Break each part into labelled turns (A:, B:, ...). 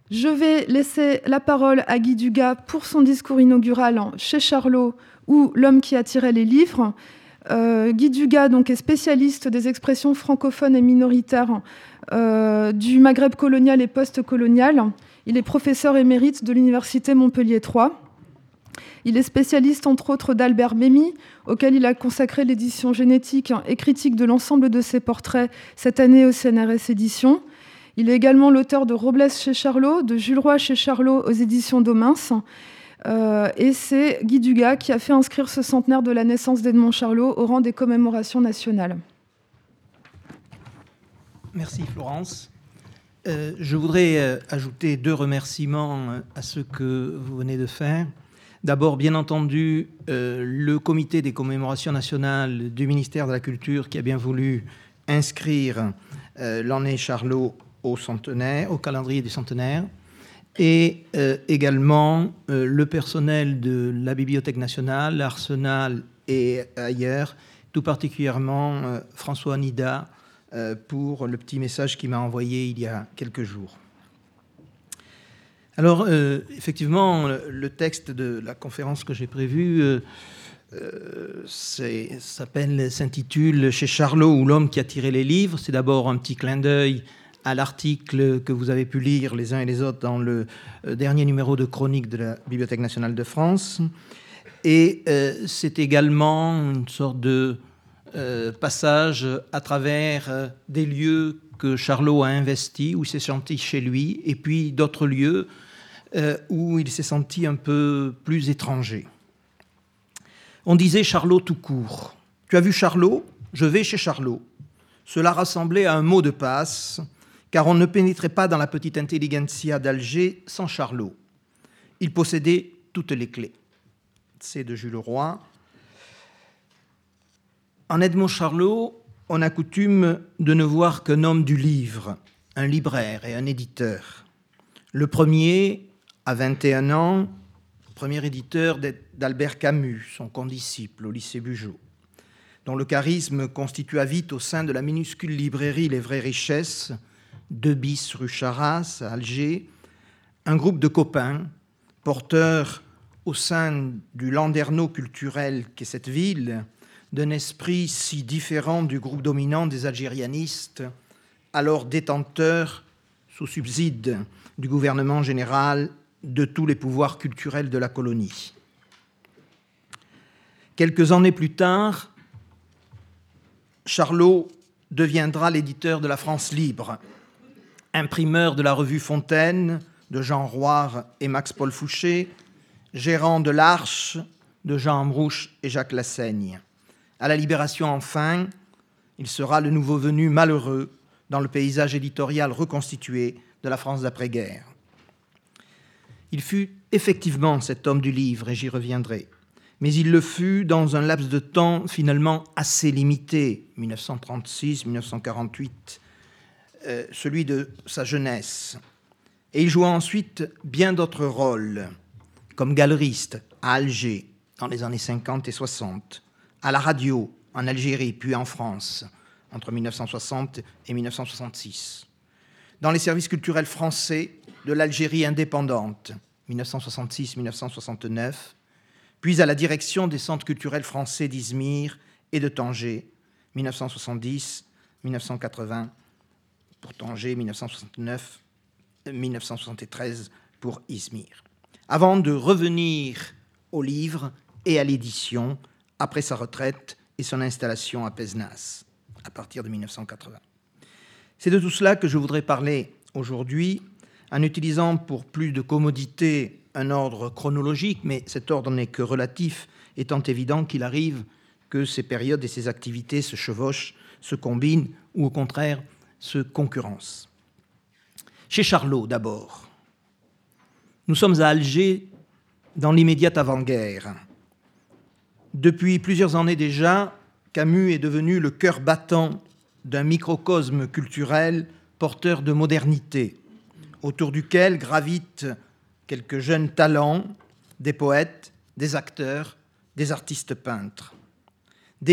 A: Je vais laisser la parole à Guy Dugas pour son discours inaugural Chez Charlot ou L'homme qui attirait les livres. Guy Dugas donc, est spécialiste des expressions francophones et minoritaires du Maghreb colonial et post-colonial. Il est professeur émérite de l'Université Montpellier III. Il est spécialiste, entre autres, d'Albert Memmi, auquel il a consacré l'édition génétique et critique de l'ensemble de ses portraits cette année au CNRS Éditions. Il est également l'auteur de Robles chez Charlot, de Jules Roy chez Charlot aux éditions Domins. Et c'est Guy Dugas qui a fait inscrire ce centenaire de la naissance d'Edmond Charlot au rang des commémorations nationales.
B: Merci Florence. Je voudrais ajouter 2 remerciements à ce que vous venez de faire. D'abord, bien entendu, le comité des commémorations nationales du ministère de la Culture qui a bien voulu inscrire l'année Charlot au calendrier du centenaire, et également le personnel de la Bibliothèque nationale, l'Arsenal et ailleurs, tout particulièrement François Nida, pour le petit message qu'il m'a envoyé il y a quelques jours. Alors, effectivement, le texte de la conférence que j'ai prévue s'intitule « Chez Charlot ou l'homme qui a tiré les livres ». C'est d'abord un petit clin d'œil à l'article que vous avez pu lire les uns et les autres dans le dernier numéro de Chronique de la Bibliothèque nationale de France. Et c'est également une sorte de passage à travers des lieux que Charlot a investis, où il s'est senti chez lui, et puis d'autres lieux où il s'est senti un peu plus étranger. On disait Charlot tout court. Tu as vu Charlot ? Je vais chez Charlot. Cela rassemblait à un mot de passe, car on ne pénétrait pas dans la petite intelligentsia d'Alger sans Charlot. Il possédait toutes les clés. C'est de Jules Roy. En Edmond Charlot, on a coutume de ne voir qu'un homme du livre, un libraire et un éditeur. Le premier, à 21 ans, premier éditeur d'Albert Camus, son condisciple au lycée Bugeaud, dont le charisme constitua vite au sein de la minuscule librairie Les Vraies Richesses, 2 bis rue Charras, à Alger, un groupe de copains, porteurs au sein du landerneau culturel qu'est cette ville, d'un esprit si différent du groupe dominant des algérianistes, alors détenteurs, sous subside du gouvernement général, de tous les pouvoirs culturels de la colonie. Quelques années plus tard, Charlot deviendra l'éditeur de la France libre, imprimeur de la revue Fontaine de Jean Roire et Max-Paul Fouché, gérant de l'Arche de Jean Amrouche et Jacques Lassaigne. À la Libération, enfin, il sera le nouveau venu malheureux dans le paysage éditorial reconstitué de la France d'après-guerre. Il fut effectivement cet homme du livre, et j'y reviendrai, mais il le fut dans un laps de temps finalement assez limité, 1936-1948, celui de sa jeunesse. Et il joua ensuite bien d'autres rôles, comme galeriste à Alger dans les années 50 et 60, à la radio en Algérie puis en France entre 1960 et 1966, dans les services culturels français de l'Algérie indépendante 1966-1969, puis à la direction des centres culturels français d'Izmir et de Tanger 1970-1980 pour Tanger, 1969-1973 pour Izmir, avant de revenir au livre et à l'édition après sa retraite et son installation à Pézenas à partir de 1980. C'est de tout cela que je voudrais parler aujourd'hui, en utilisant pour plus de commodité un ordre chronologique, mais cet ordre n'est que relatif, étant évident qu'il arrive que ces périodes et ces activités se chevauchent, se combinent ou au contraire se concurrencent. Chez Charlot, d'abord. Nous sommes à Alger dans l'immédiate avant-guerre. Depuis plusieurs années déjà, Camus est devenu le cœur battant d'un microcosme culturel porteur de modernité, autour duquel gravitent quelques jeunes talents, des poètes, des acteurs, des artistes peintres. Dès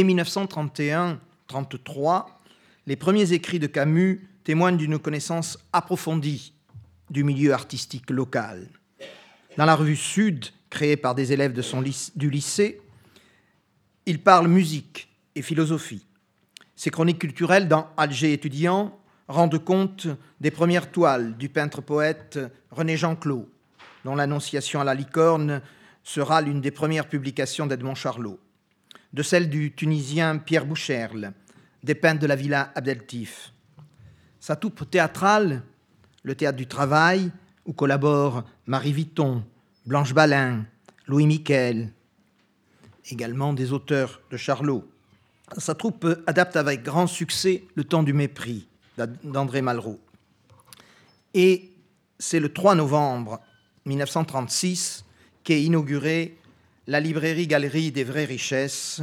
B: 1931-33, les premiers écrits de Camus témoignent d'une connaissance approfondie du milieu artistique local. Dans la revue Sud, créée par des élèves du lycée, il parle musique et philosophie. Ses chroniques culturelles dans Alger étudiant rendent compte des premières toiles du peintre-poète René Jean-Claude, dont l'Annonciation à la licorne sera l'une des premières publications d'Edmond Charlot, de celle du Tunisien Pierre Boucherle, des peintres de la Villa Abdeltif. Sa troupe théâtrale, le Théâtre du Travail, où collaborent Marie Vitton, Blanche Balin, Louis Miquel, également des auteurs de Charlot. Sa troupe adapte avec grand succès Le Temps du mépris d'André Malraux. Et c'est le 3 novembre 1936 qu'est inaugurée la librairie-galerie des vraies richesses.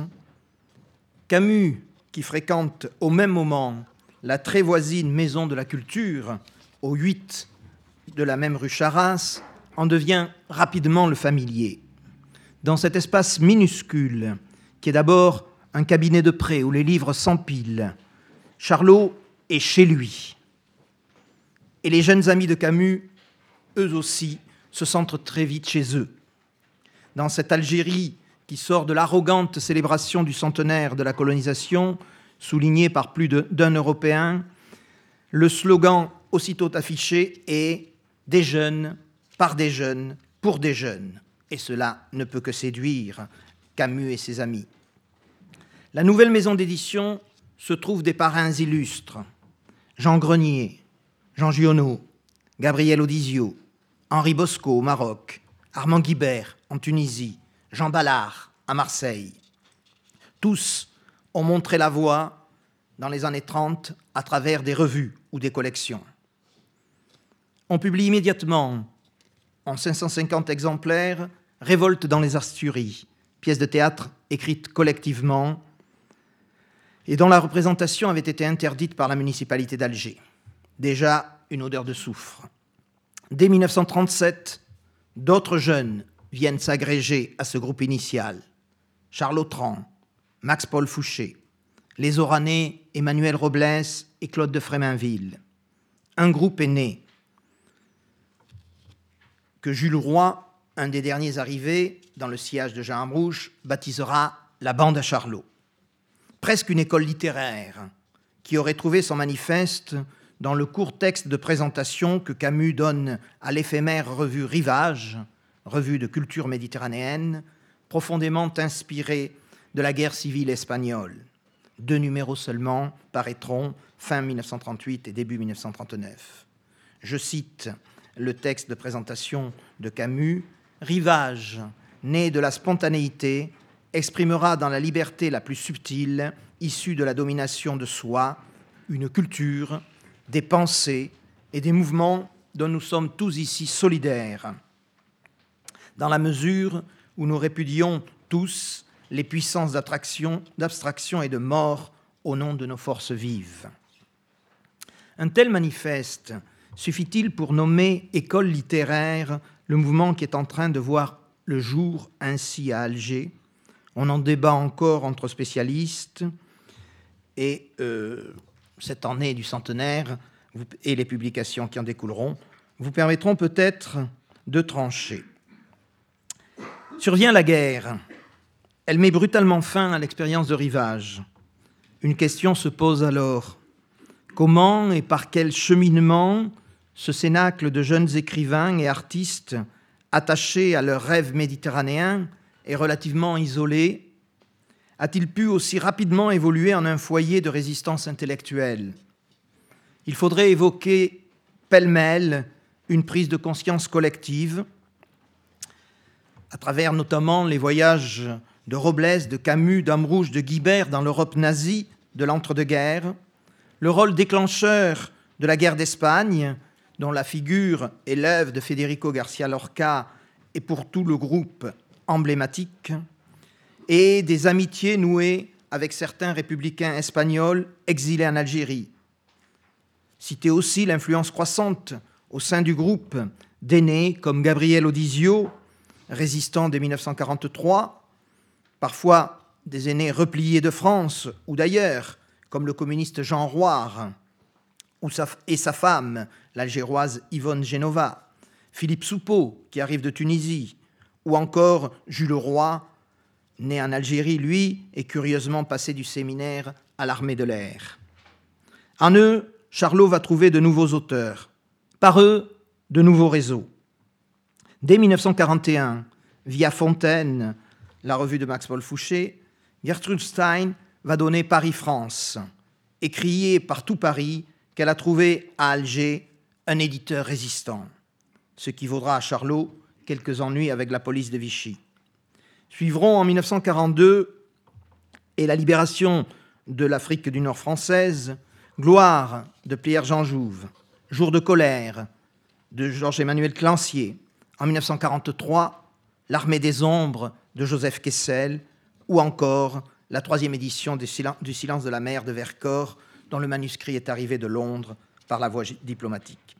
B: Camus, qui fréquente au même moment la très voisine Maison de la Culture, au 8 de la même rue Charras, en devient rapidement le familier. Dans cet espace minuscule, qui est d'abord un cabinet de prêt où les livres s'empilent, Charlot est chez lui. Et les jeunes amis de Camus, eux aussi, se sentent très vite chez eux. Dans cette Algérie qui sort de l'arrogante célébration du centenaire de la colonisation, soulignée par plus d'un Européen, le slogan aussitôt affiché est « des jeunes, par des jeunes, pour des jeunes ». Et cela ne peut que séduire Camus et ses amis. La nouvelle maison d'édition se trouve des parrains illustres. Jean Grenier, Jean Giono, Gabriel Audizio, Henri Bosco au Maroc, Armand Guibert en Tunisie, Jean Ballard à Marseille. Tous ont montré la voie dans les années 30 à travers des revues ou des collections. On publie immédiatement, en 550 exemplaires, Révolte dans les Asturies, pièce de théâtre écrite collectivement et dont la représentation avait été interdite par la municipalité d'Alger. Déjà une odeur de soufre. Dès 1937, d'autres jeunes viennent s'agréger à ce groupe initial. Charles Autran, Max-Paul Fouché, les Oranais Emmanuel Robles et Claude de Fréminville. Un groupe est né que Jules Roy, un des derniers arrivés dans le sillage de Jean Amrouche, baptisera la Bande à Charlot. Presque une école littéraire qui aurait trouvé son manifeste dans le court texte de présentation que Camus donne à l'éphémère revue Rivage, revue de culture méditerranéenne, profondément inspirée de la guerre civile espagnole. 2 numéros seulement paraîtront fin 1938 et début 1939. Je cite le texte de présentation de Camus. Rivage, né de la spontanéité, exprimera dans la liberté la plus subtile, issue de la domination de soi, une culture, des pensées et des mouvements dont nous sommes tous ici solidaires, dans la mesure où nous répudions tous les puissances d'abstraction et de mort au nom de nos forces vives. Un tel manifeste suffit-il pour nommer école littéraire le mouvement qui est en train de voir le jour ainsi à Alger? On en débat encore entre spécialistes et cette année du centenaire et les publications qui en découleront vous permettront peut-être de trancher. Survient la guerre. Elle met brutalement fin à l'expérience de Rivage. Une question se pose alors. Comment et par quel cheminement ce cénacle de jeunes écrivains et artistes attachés à leur rêve méditerranéen et relativement isolés a-t-il pu aussi rapidement évoluer en un foyer de résistance intellectuelle? Il faudrait évoquer pêle-mêle une prise de conscience collective à travers notamment les voyages de Robles, de Camus, d'Amrouche, de Guibert dans l'Europe nazie de l'entre-deux-guerres, le rôle déclencheur de la guerre d'Espagne, dont la figure et l'œuvre de Federico García Lorca est pour tout le groupe emblématique, et des amitiés nouées avec certains républicains espagnols exilés en Algérie. Citez aussi l'influence croissante au sein du groupe d'aînés comme Gabriel Audizio, résistant dès 1943, parfois des aînés repliés de France ou d'ailleurs, comme le communiste Jean Roire, et sa femme, l'algéroise Yvonne Genova, Philippe Soupeau, qui arrive de Tunisie, ou encore Jules Roy, né en Algérie, lui, et curieusement passé du séminaire à l'armée de l'air. En eux, Charlot va trouver de nouveaux auteurs. Par eux, de nouveaux réseaux. Dès 1941, via Fontaine, la revue de Max-Paul Fouché, Gertrude Stein va donner Paris-France et crier par tout Paris qu'elle a trouvé à Alger un éditeur résistant, ce qui vaudra à Charlot quelques ennuis avec la police de Vichy. Suivront en 1942 et la libération de l'Afrique du Nord française, Gloire de Pierre-Jean Jouve, Jour de colère de Georges-Emmanuel Clancier, en 1943, L'Armée des ombres de Joseph Kessel, ou encore la 3e édition du Silence de la mer de Vercors, dont le manuscrit est arrivé de Londres par la voie diplomatique.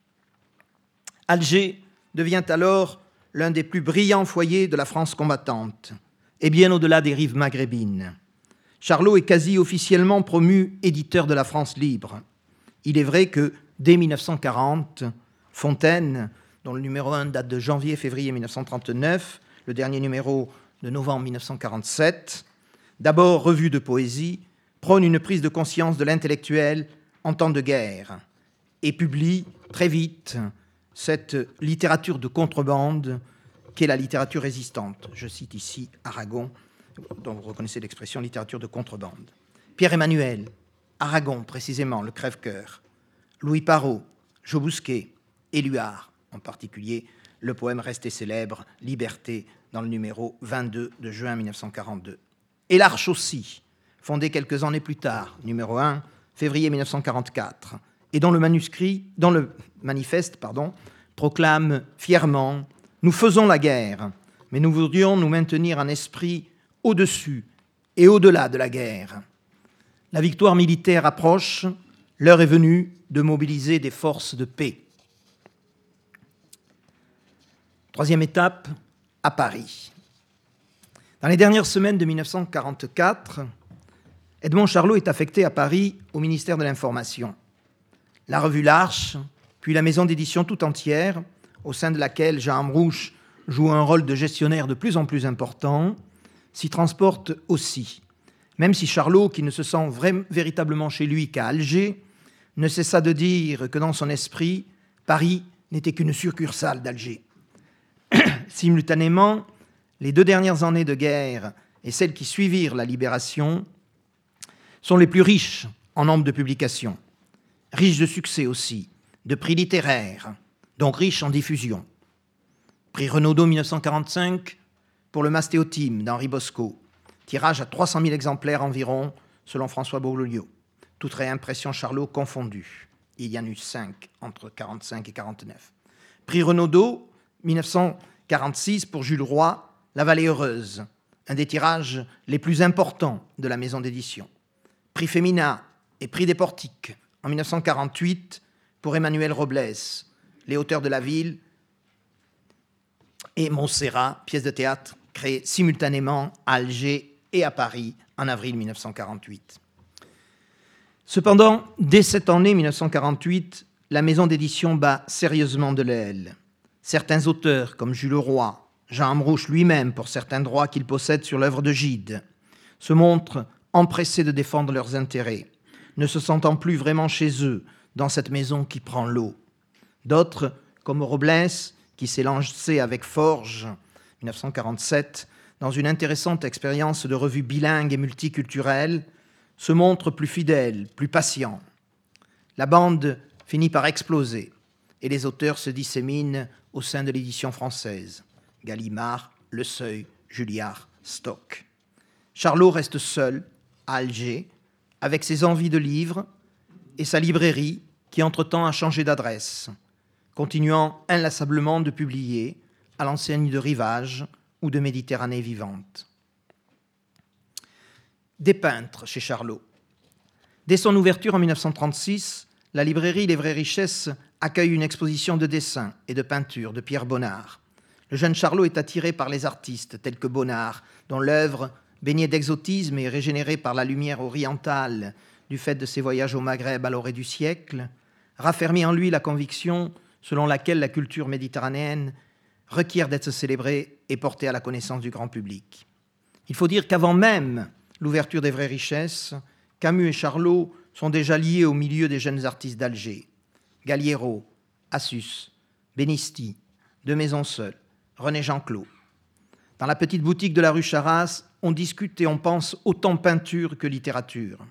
B: Alger devient alors l'un des plus brillants foyers de la France combattante, et bien au-delà des rives maghrébines. Charlot est quasi officiellement promu éditeur de la France libre. Il est vrai que, dès 1940, Fontaine, dont le numéro 1 date de janvier-février 1939, le dernier numéro de novembre 1947, d'abord revue de poésie, prône une prise de conscience de l'intellectuel en temps de guerre et publie très vite cette littérature de contrebande qu'est la littérature résistante. Je cite ici Aragon, dont vous reconnaissez l'expression littérature de contrebande. Pierre-Emmanuel, Aragon précisément, le crève-cœur, Louis Parrot, Jo Bousquet, Éluard, en particulier le poème resté célèbre, Liberté, dans le numéro 22 de juin 1942. Et l'Arche aussi, fondée quelques années plus tard, numéro 1, février 1944, et dont le manifeste proclame fièrement « Nous faisons la guerre, mais nous voudrions nous maintenir en esprit au-dessus et au-delà de la guerre. La victoire militaire approche, l'heure est venue de mobiliser des forces de paix. » Troisième étape, à Paris. Dans les dernières semaines de 1944, Edmond Charlot est affecté à Paris au ministère de l'Information. La revue L'Arche, puis la maison d'édition tout entière, au sein de laquelle Jean Amrouche joue un rôle de gestionnaire de plus en plus important, s'y transporte aussi, même si Charlot, qui ne se sent véritablement chez lui qu'à Alger, ne cessa de dire que dans son esprit, Paris n'était qu'une succursale d'Alger. Simultanément, les 2 dernières années de guerre et celles qui suivirent la libération sont les plus riches en nombre de publications, riches de succès aussi, de prix littéraires, donc riches en diffusion. Prix Renaudot 1945 pour le Mastéotime d'Henri Bosco, tirage à 300 000 exemplaires environ, selon François Beaulieu, toute réimpression Charlot confondue. Il y en eut 5 entre 1945 et 1949. Prix Renaudot 1946 pour Jules Roy, La Vallée heureuse, un des tirages les plus importants de la maison d'édition. Prix Femina et Prix des Portiques en 1948 pour Emmanuel Robles, Les Hauteurs de la Ville et Montserrat, pièce de théâtre créée simultanément à Alger et à Paris en avril 1948. Cependant, dès cette année 1948, la maison d'édition bat sérieusement de l'aile. Certains auteurs, comme Jules Roy, Jean Amrouche lui-même pour certains droits qu'il possède sur l'œuvre de Gide, se montrent empressés de défendre leurs intérêts, ne se sentant plus vraiment chez eux dans cette maison qui prend l'eau. D'autres, comme Robles, qui s'est lancé avec Forge, 1947, dans une intéressante expérience de revue bilingue et multiculturelle, se montrent plus fidèles, plus patients. La bande finit par exploser et les auteurs se disséminent au sein de l'édition française. Gallimard, Le Seuil, Julliard, Stock. Charlot reste seul, à Alger, avec ses envies de livres et sa librairie qui entre-temps a changé d'adresse, continuant inlassablement de publier à l'enseigne de Rivage ou de Méditerranée vivante. Des peintres chez Charlot. Dès son ouverture en 1936, la librairie Les Vraies Richesses accueille une exposition de dessins et de peintures de Pierre Bonnard. Le jeune Charlot est attiré par les artistes tels que Bonnard, dont l'œuvre, baignée d'exotisme et régénérée par la lumière orientale du fait de ses voyages au Maghreb à l'orée du siècle, raffermit en lui la conviction selon laquelle la culture méditerranéenne requiert d'être célébrée et portée à la connaissance du grand public. Il faut dire qu'avant même l'ouverture des vraies richesses, Camus et Charlot sont déjà liés au milieu des jeunes artistes d'Alger. Galliero, Assus, Benisti, De Maisonseul, René Jean-Claude. Dans la petite boutique de la rue Charras, on discute et on pense autant peinture que littérature.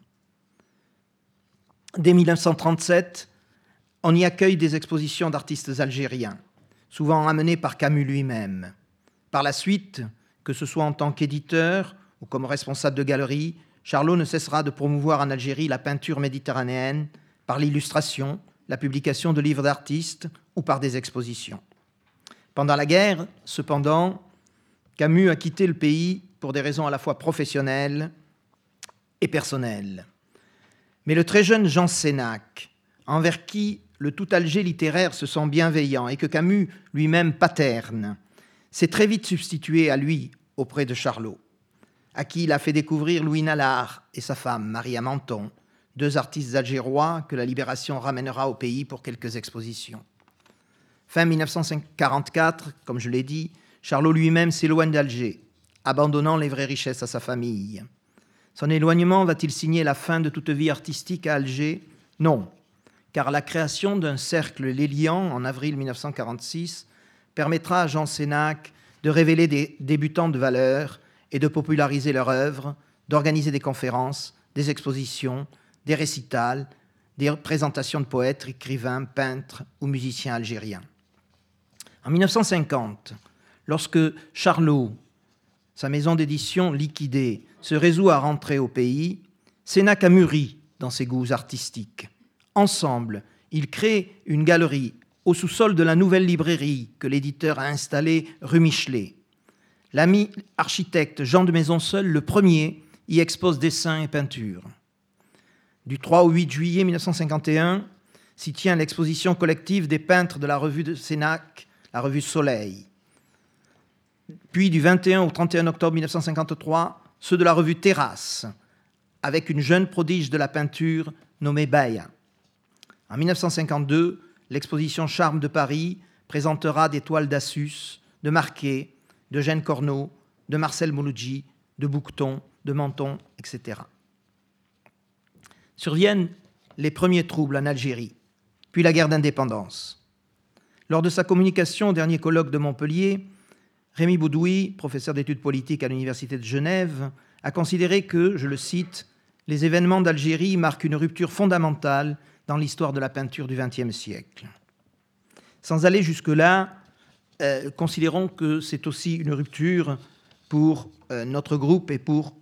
B: Dès 1937, on y accueille des expositions d'artistes algériens, souvent amenés par Camus lui-même. Par la suite, que ce soit en tant qu'éditeur ou comme responsable de galerie, Charlot ne cessera de promouvoir en Algérie la peinture méditerranéenne par l'illustration, la publication de livres d'artistes ou par des expositions. Pendant la guerre, cependant, Camus a quitté le pays pour des raisons à la fois professionnelles et personnelles. Mais le très jeune Jean Sénac, envers qui le tout Alger littéraire se sent bienveillant et que Camus lui-même paterne, s'est très vite substitué à lui auprès de Charlot, à qui il a fait découvrir Louis Nallard et sa femme, Maria Menton, deux artistes algérois que la Libération ramènera au pays pour quelques expositions. Fin 1944, comme je l'ai dit, Charlot lui-même s'éloigne d'Alger, abandonnant les vraies richesses à sa famille. Son éloignement va-t-il signer la fin de toute vie artistique à Alger ? Non, car la création d'un cercle les liant en avril 1946 permettra à Jean Sénac de révéler des débutants de valeur et de populariser leur œuvre, d'organiser des conférences, des expositions, des récitals, des présentations de poètes, écrivains, peintres ou musiciens algériens. En 1950, lorsque Charlot, sa maison d'édition liquidée, se résout à rentrer au pays, Sénac a mûri dans ses goûts artistiques. Ensemble, ils créent une galerie au sous-sol de la nouvelle librairie que l'éditeur a installée rue Michelet. L'ami architecte Jean de Maisonseul, le premier, y expose dessins et peintures. Du 3 au 8 juillet 1951 s'y tient l'exposition collective des peintres de la revue de Sénac, la revue Soleil. Puis du 21 au 31 octobre 1953, ceux de la revue Terrasse, avec une jeune prodige de la peinture nommée Baya. En 1952, l'exposition Charme de Paris présentera des toiles d'Assus, de Marquet, de Jeanne Corneau, de Marcel Mouloudji, de Bouqueton, de Menton, etc. Surviennent les premiers troubles en Algérie, puis la guerre d'indépendance. Lors de sa communication au dernier colloque de Montpellier, Rémy Boudoui, professeur d'études politiques à l'Université de Genève, a considéré que, je le cite, « les événements d'Algérie marquent une rupture fondamentale dans l'histoire de la peinture du XXe siècle ». Sans aller jusque-là, considérons que c'est aussi une rupture pour notre groupe et pour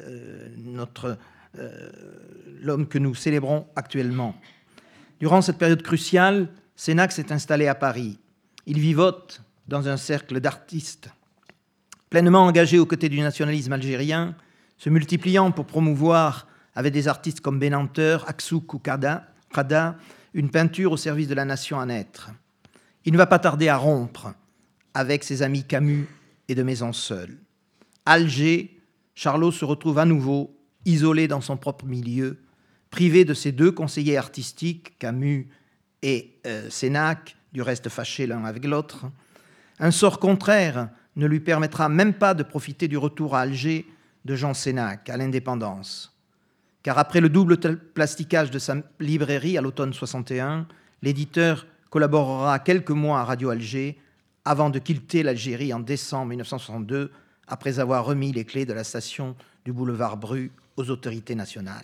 B: l'homme que nous célébrons actuellement. Durant cette période cruciale, Sénac s'est installé à Paris. Il vivote dans un cercle d'artistes pleinement engagés aux côtés du nationalisme algérien, se multipliant pour promouvoir, avec des artistes comme Benanteur, Aksouk ou Kada, une peinture au service de la nation à naître. Il ne va pas tarder à rompre avec ses amis Camus et de Maisonseul. À Alger, Charlot se retrouve à nouveau isolé dans son propre milieu, privé de ses deux conseillers artistiques, Camus et Sénac, du reste fâchés l'un avec l'autre. Un sort contraire ne lui permettra même pas de profiter du retour à Alger de Jean Sénac à l'indépendance. Car après le double plasticage de sa librairie à l'automne 61, l'éditeur collaborera quelques mois à Radio Alger avant de quitter l'Algérie en décembre 1962, après avoir remis les clés de la station du boulevard Bru aux autorités nationales.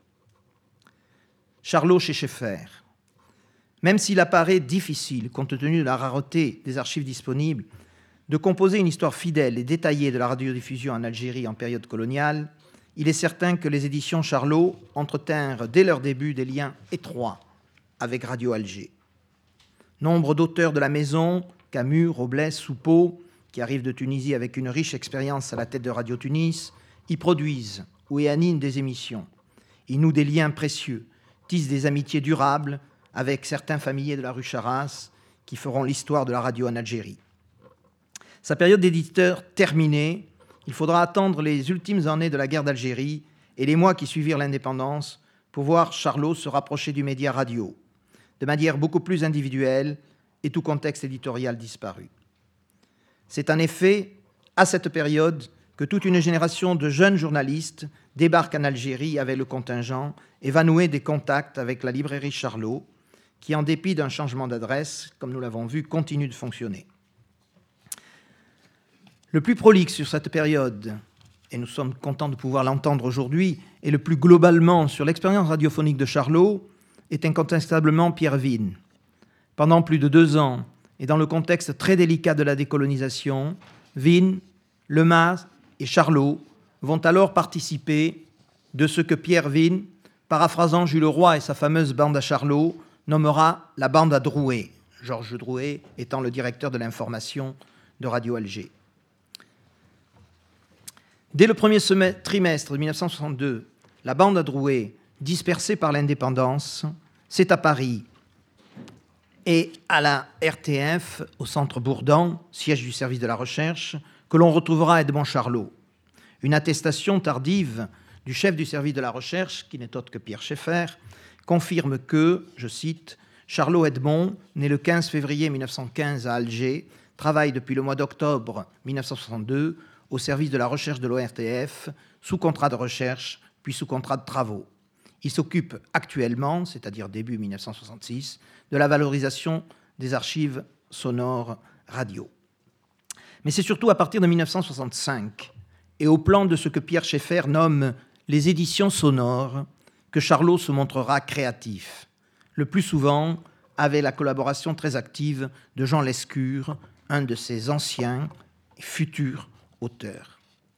B: Charlot chez Schaeffer. Même s'il apparaît difficile, compte tenu de la rareté des archives disponibles, de composer une histoire fidèle et détaillée de la radiodiffusion en Algérie en période coloniale, il est certain que les éditions Charlot entretinrent dès leur début des liens étroits avec Radio Alger. Nombre d'auteurs de la maison, Camus, Robles, Soupeau, qui arrivent de Tunisie avec une riche expérience à la tête de Radio Tunis, y produisent ou y animent des émissions. Ils nouent des liens précieux, tissent des amitiés durables avec certains familiers de la rue Charras qui feront l'histoire de la radio en Algérie. Sa période d'éditeur terminée, il faudra attendre les ultimes années de la guerre d'Algérie et les mois qui suivirent l'indépendance pour voir Charlot se rapprocher du média radio. de manière beaucoup plus individuelle et tout contexte éditorial disparu. C'est en effet à cette période que toute une génération de jeunes journalistes débarque en Algérie avec le contingent et va nouer des contacts avec la librairie Charlot, qui, en dépit d'un changement d'adresse, comme nous l'avons vu, continue de fonctionner. Le plus prolixe sur cette période, et nous sommes contents de pouvoir l'entendre aujourd'hui, et le plus globalement sur l'expérience radiophonique de Charlot, est incontestablement Pierre Vine. Pendant plus de 2 ans, et dans le contexte très délicat de la décolonisation, Vine, Lemas et Charlot vont alors participer de ce que Pierre Vine, paraphrasant Jules Roy et sa fameuse bande à Charlot, nommera la bande à Drouet, Georges Drouet étant le directeur de l'information de Radio Alger. Dès le premier trimestre de 1962, la bande à Drouet, dispersée par l'indépendance, c'est à Paris et à la RTF, au centre Bourdan, siège du service de la recherche, que l'on retrouvera Edmond Charlot. Une attestation tardive du chef du service de la recherche, qui n'est autre que Pierre Schaeffer, confirme que, je cite, « Charlot Edmond, né le 15 février 1915 à Alger, travaille depuis le mois d'octobre 1962 au service de la recherche de l'ORTF, sous contrat de recherche, puis sous contrat de travaux. Il s'occupe actuellement, c'est-à-dire début 1966, de la valorisation des archives sonores radio. » Mais c'est surtout à partir de 1965 et au plan de ce que Pierre Schaeffer nomme les éditions sonores que Charlot se montrera créatif, le plus souvent avec la collaboration très active de Jean Lescure, un de ses anciens et futurs auteurs.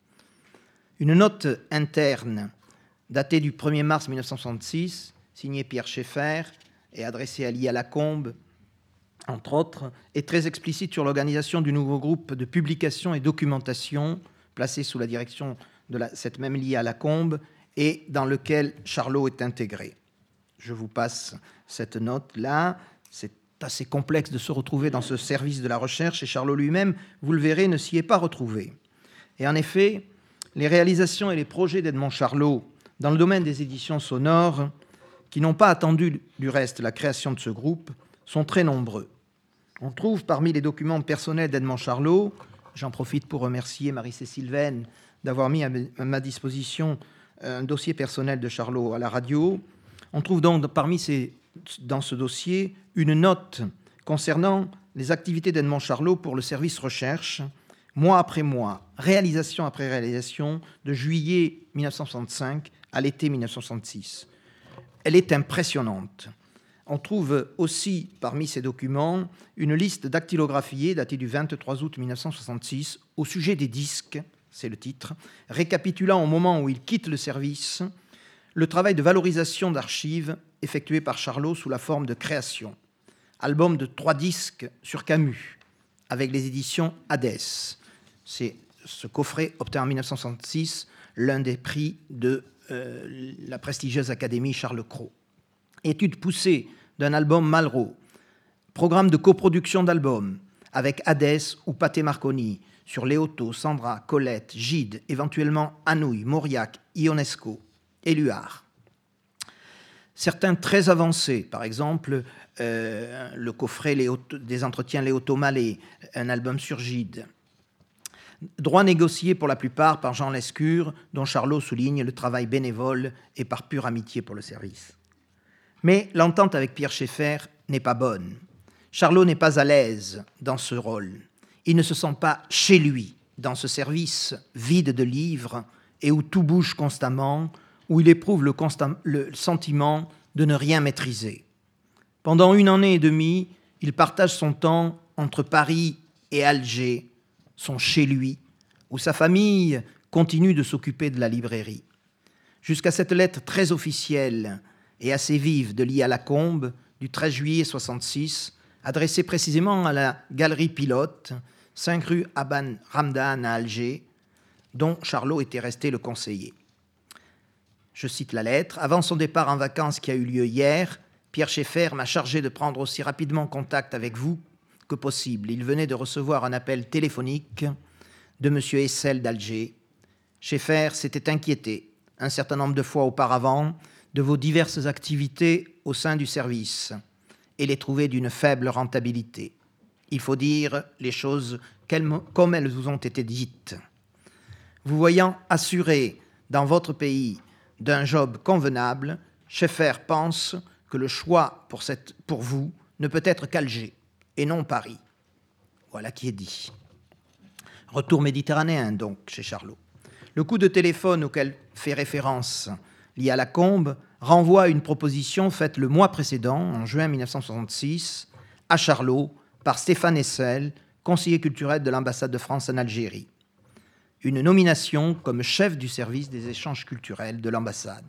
B: Une note interne datée du 1er mars 1966, signée Pierre Schaeffer et adressée à Lia Lacombe, entre autres, est très explicite sur l'organisation du nouveau groupe de publication et documentation placé sous la direction de cette même Lia Lacombe et dans lequel Charlot est intégré. Je vous passe cette note-là. C'est assez complexe de se retrouver dans ce service de la recherche et Charlot lui-même, vous le verrez, ne s'y est pas retrouvé. Et en effet, les réalisations et les projets d'Edmond Charlot dans le domaine des éditions sonores, qui n'ont pas attendu du reste la création de ce groupe, sont très nombreux. On trouve parmi les documents personnels d'Edmond Charlot, j'en profite pour remercier Marie-Cécile Venn d'avoir mis à ma disposition un dossier personnel de Charlot à la radio. On trouve donc dans ce dossier une note concernant les activités d'Edmond Charlot pour le service recherche, mois après mois, réalisation après réalisation, de juillet 1965 à l'été 1966. Elle est impressionnante. On trouve aussi, parmi ces documents, une liste dactylographiée datée du 23 août 1966 au sujet des disques, c'est le titre, récapitulant au moment où il quitte le service le travail de valorisation d'archives effectué par Charlot sous la forme de création. Album de 3 disques sur Camus, avec les éditions Hadès. Ce coffret obtint en 1966 l'un des prix de la prestigieuse Académie Charles Cros. Étude poussée d'un album Malraux, programme de coproduction d'albums avec Hadès ou Pathé Marconi sur Léoto, Sandra, Colette, Gide, éventuellement Anouilh, Mauriac, Ionesco, Éluard. Certains très avancés, par exemple le coffret des entretiens Léoto Mallet, un album sur Gide. Droit négocié pour la plupart par Jean Lescure, dont Charlot souligne le travail bénévole et par pure amitié pour le service. Mais l'entente avec Pierre Schaeffer n'est pas bonne. Charlot n'est pas à l'aise dans ce rôle. Il ne se sent pas chez lui, dans ce service vide de livres et où tout bouge constamment, où il éprouve le sentiment de ne rien maîtriser. Pendant 1 année et demie, il partage son temps entre Paris et Alger, son chez-lui, où sa famille continue de s'occuper de la librairie. Jusqu'à cette lettre très officielle et assez vive de Lia Lacombe, du 13 juillet 1966, adressée précisément à la Galerie Pilote, 5 rue Aban Ramdan à Alger, dont Charlot était resté le conseiller. Je cite la lettre. « Avant son départ en vacances qui a eu lieu hier, Pierre Schaeffer m'a chargé de prendre aussi rapidement contact avec vous que possible. Il venait de recevoir un appel téléphonique de M. Essel d'Alger. Schaeffer s'était inquiété un certain nombre de fois auparavant de vos diverses activités au sein du service et les trouver d'une faible rentabilité. Il faut dire les choses comme elles vous ont été dites. Vous voyant assuré dans votre pays d'un job convenable, Schaeffer pense que le choix pour vous ne peut être qu'Alger et non Paris. Voilà qui est dit. Retour méditerranéen donc chez Charlot. Le coup de téléphone auquel fait référence Lia Lacombe renvoie à une proposition faite le mois précédent, en juin 1966, à Charlot par Stéphane Hessel, conseiller culturel de l'ambassade de France en Algérie. Une nomination comme chef du service des échanges culturels de l'ambassade.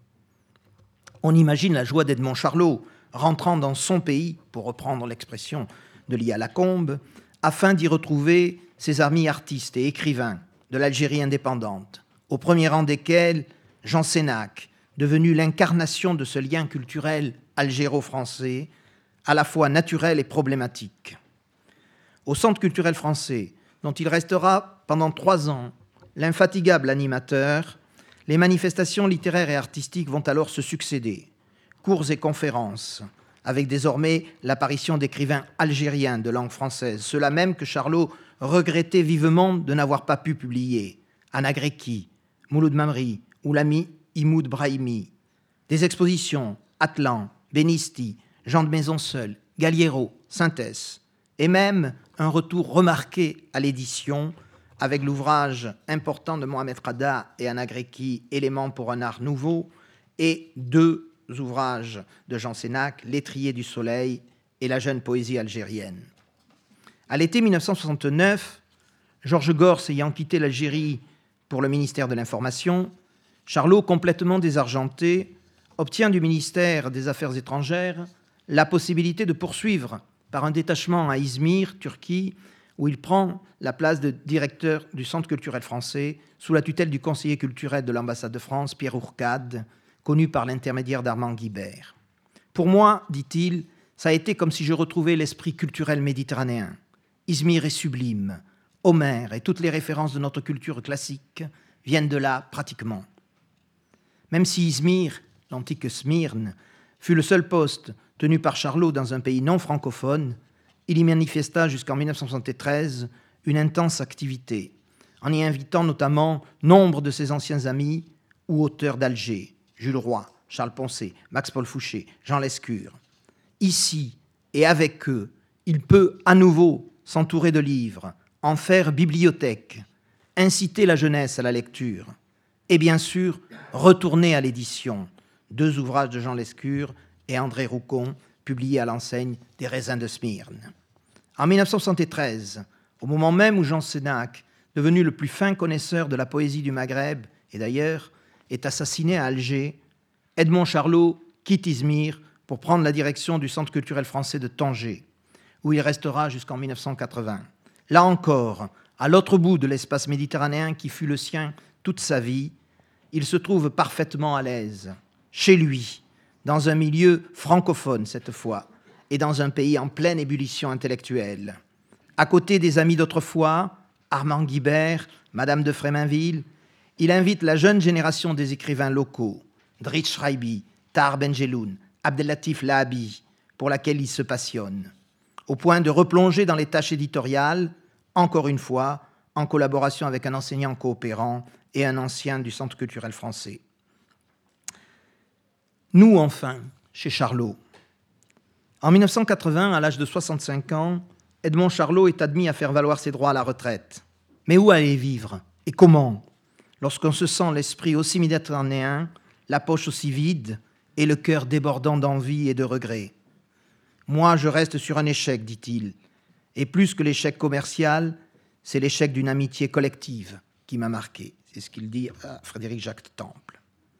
B: On imagine la joie d'Edmond Charlot rentrant dans son pays, pour reprendre l'expression de Lia Lacombe, afin d'y retrouver ses amis artistes et écrivains de l'Algérie indépendante, au premier rang desquels Jean Sénac, devenu l'incarnation de ce lien culturel algéro-français, à la fois naturel et problématique. Au Centre culturel français, dont il restera pendant 3 ans l'infatigable animateur, les manifestations littéraires et artistiques vont alors se succéder, cours et conférences, avec désormais l'apparition d'écrivains algériens de langue française, ceux-là même que Charlot regrettait vivement de n'avoir pas pu publier, Anna Grecki, Mouloud Mamri ou l'ami Imoud Brahimi. Des expositions, Atlan, Benisti, Jean de Maisonseul, Galliero, Synthèse, et même un retour remarqué à l'édition avec l'ouvrage important de Mohamed Rada et Anna Grecki, Éléments pour un art nouveau, et 2 ouvrages de Jean Sénac, L'étrier du soleil et La jeune poésie algérienne. À l'été 1969, Georges Gors ayant quitté l'Algérie pour le ministère de l'Information, Charlot, complètement désargenté, obtient du ministère des Affaires étrangères la possibilité de poursuivre par un détachement à Izmir, Turquie, où il prend la place de directeur du Centre culturel français sous la tutelle du conseiller culturel de l'ambassade de France, Pierre Ourcade, connu par l'intermédiaire d'Armand Guibert. Pour moi, dit-il, ça a été comme si je retrouvais l'esprit culturel méditerranéen. Izmir est sublime. Homère et toutes les références de notre culture classique viennent de là pratiquement. Même si Izmir, l'antique Smyrne, fut le seul poste tenu par Charlot dans un pays non francophone, il y manifesta jusqu'en 1973 une intense activité, en y invitant notamment nombre de ses anciens amis ou auteurs d'Alger, Jules Roy, Charles Poncet, Max-Paul Fouché, Jean Lescure. Ici et avec eux, il peut à nouveau s'entourer de livres, en faire bibliothèque, inciter la jeunesse à la lecture et bien sûr retourner à l'édition. 2 ouvrages de Jean Lescure et André Roucon, publiés à l'enseigne des Raisins de Smyrne. En 1973, au moment même où Jean Sénac, devenu le plus fin connaisseur de la poésie du Maghreb et d'ailleurs, est assassiné à Alger, Edmond Charlot quitte Izmir pour prendre la direction du Centre culturel français de Tanger, où il restera jusqu'en 1980. Là encore, à l'autre bout de l'espace méditerranéen qui fut le sien toute sa vie, il se trouve parfaitement à l'aise, chez lui, dans un milieu francophone cette fois, et dans un pays en pleine ébullition intellectuelle. À côté des amis d'autrefois, Armand Guibert, Madame de Fréminville, il invite la jeune génération des écrivains locaux, Dritch Schreibi, Tahar Benjeloun, Abdellatif Lahabi, pour laquelle il se passionne, au point de replonger dans les tâches éditoriales, encore une fois, en collaboration avec un enseignant coopérant et un ancien du Centre culturel français. Nous, enfin, chez Charlot. En 1980, à l'âge de 65 ans, Edmond Charlot est admis à faire valoir ses droits à la retraite. Mais où aller vivre? Et comment? Lorsqu'on se sent l'esprit aussi méditerranéen, la poche aussi vide et le cœur débordant d'envie et de regret. Moi, je reste sur un échec, dit-il. Et plus que l'échec commercial, c'est l'échec d'une amitié collective qui m'a marqué. C'est ce qu'il dit à Frédéric Jacques Temple.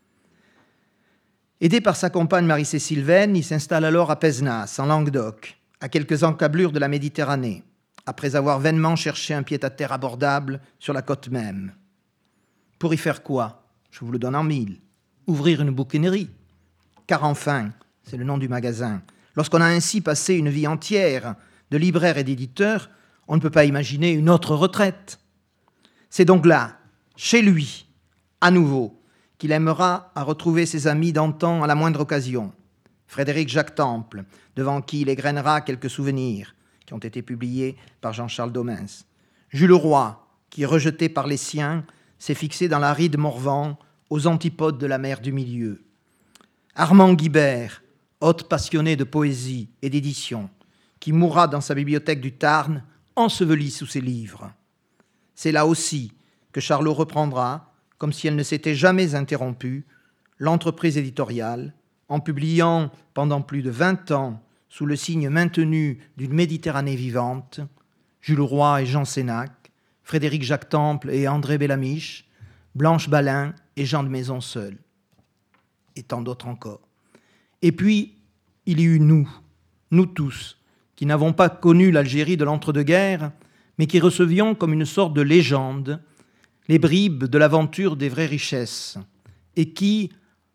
B: Aidé par sa compagne Marie-Cécile Venn, il s'installe alors à Pézenas, en Languedoc, à quelques encablures de la Méditerranée, après avoir vainement cherché un pied-à-terre abordable sur la côte même. Pour y faire quoi? Je vous le donne en 1000. Ouvrir une bouquinerie. Car enfin, c'est le nom du magasin, lorsqu'on a ainsi passé une vie entière de libraire et d'éditeur, on ne peut pas imaginer une autre retraite. C'est donc là, chez lui, à nouveau, qu'il aimera à retrouver ses amis d'antan à la moindre occasion, Frédéric Jacques Temple, devant qui il égrènera quelques souvenirs qui ont été publiés par Jean-Charles Domens. Jules Roy, qui, rejeté par les siens, s'est fixé dans la ride Morvan, aux antipodes de la mer du Milieu. Armand Guibert, hôte passionné de poésie et d'édition, qui mourra dans sa bibliothèque du Tarn, enseveli sous ses livres. C'est là aussi que Charlot reprendra, comme si elle ne s'était jamais interrompue, l'entreprise éditoriale, en publiant pendant plus de 20 ans, sous le signe maintenu d'une Méditerranée vivante, Jules Roy et Jean Sénac, Frédéric Jacques Temple et André Bellamiche, Blanche Balin et Jean de Maison seul, et tant d'autres encore. Et puis, il y eut nous tous, qui n'avons pas connu l'Algérie de l'entre-deux-guerres, mais qui recevions comme une sorte de légende les bribes de l'aventure des vraies richesses, et qui,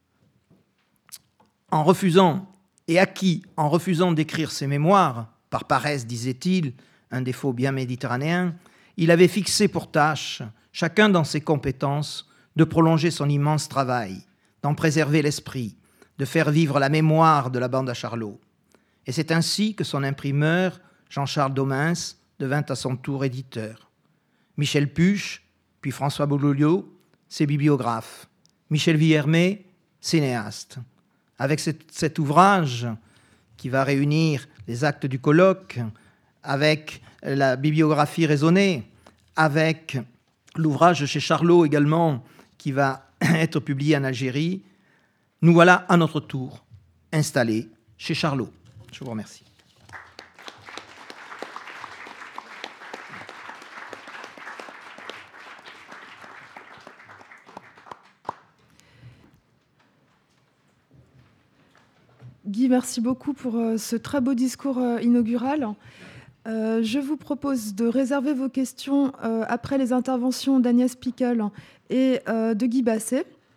B: en refusant d'écrire ses mémoires, par paresse, disait-il, un défaut bien méditerranéen, il avait fixé pour tâche, chacun dans ses compétences, de prolonger son immense travail, d'en préserver l'esprit, de faire vivre la mémoire de la bande à Charlot. Et c'est ainsi que son imprimeur, Jean-Charles Domens, devint à son tour éditeur. Michel Puch, puis François Bouloliot, ses bibliographes. Michel Villermé, cinéaste. Avec cet ouvrage qui va réunir les actes du colloque, avec la bibliographie raisonnée, avec l'ouvrage chez Charlot également, qui va être publié en Algérie, nous voilà à notre tour installés chez Charlot. Je vous remercie.
A: Guy, merci beaucoup pour ce très beau discours inaugural. Je vous propose de réserver vos questions après les interventions d'Agnès Pickel et de Guy Basset.